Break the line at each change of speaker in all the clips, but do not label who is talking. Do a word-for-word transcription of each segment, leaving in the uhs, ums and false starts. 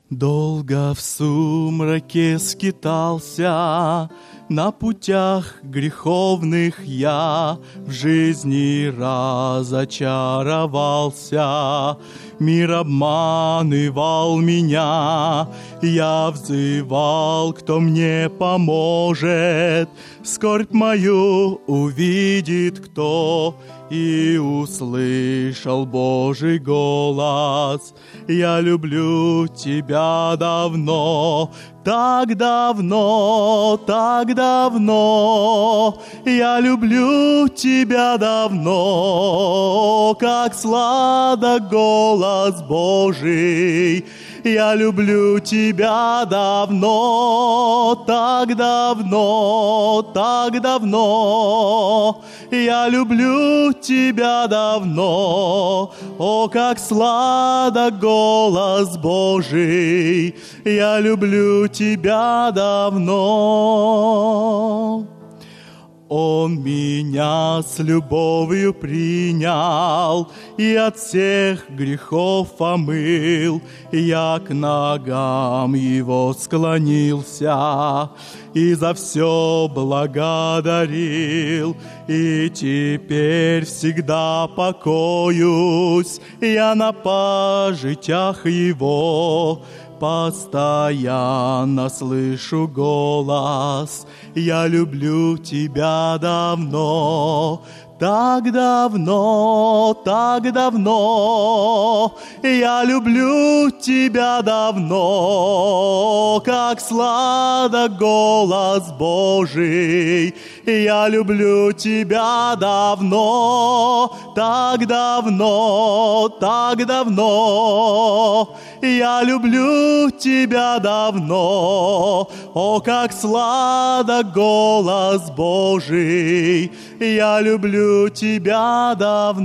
Долго в сумраке скитался, на путях греховных я в жизни разочаровался. Мир обманывал меня, я взывал, кто мне поможет. Скорбь мою увидит кто, и услышал Божий голос. Я люблю тебя давно, так давно, так давно. Я люблю тебя давно, как сладок голос Божий. Я люблю тебя давно, так давно, так давно. Я люблю тебя давно, о, как сладок голос Божий. Я люблю тебя давно. Он меня с любовью принял и от всех грехов омыл. Я к ногам его склонился и за все благодарил. И теперь всегда покоюсь я на пажитях его. Постоянно слышу голос: я люблю тебя давно, так давно, так давно. Я люблю тебя давно, как сладок голос Божий. Я люблю тебя давно, так давно, так давно. Я люблю тебя давно, о, как сладок голос Божий. Я люблю тебя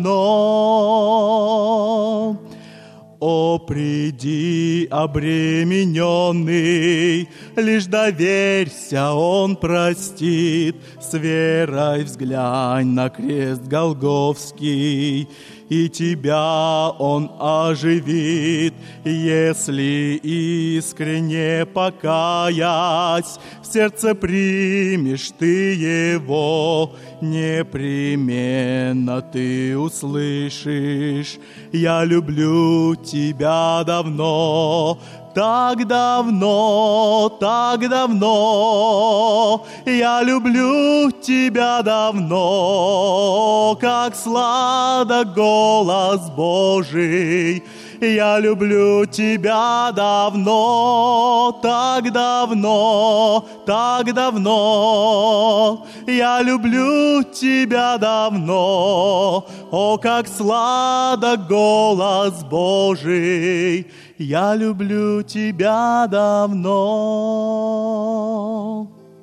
давно. О, приди, обремененный, лишь доверься, Он простит. С верой взглянь на крест Голгофский, и тебя Он оживит. Если искренне покаясь, в сердце примешь ты Его, непременно ты услышишь: я люблю тебя давно, так давно, так давно. Я люблю тебя давно, как сладок голос Божий. Я люблю тебя давно, так давно, так давно. Я люблю тебя давно, о, как сладок голос Божий. Я люблю тебя давно.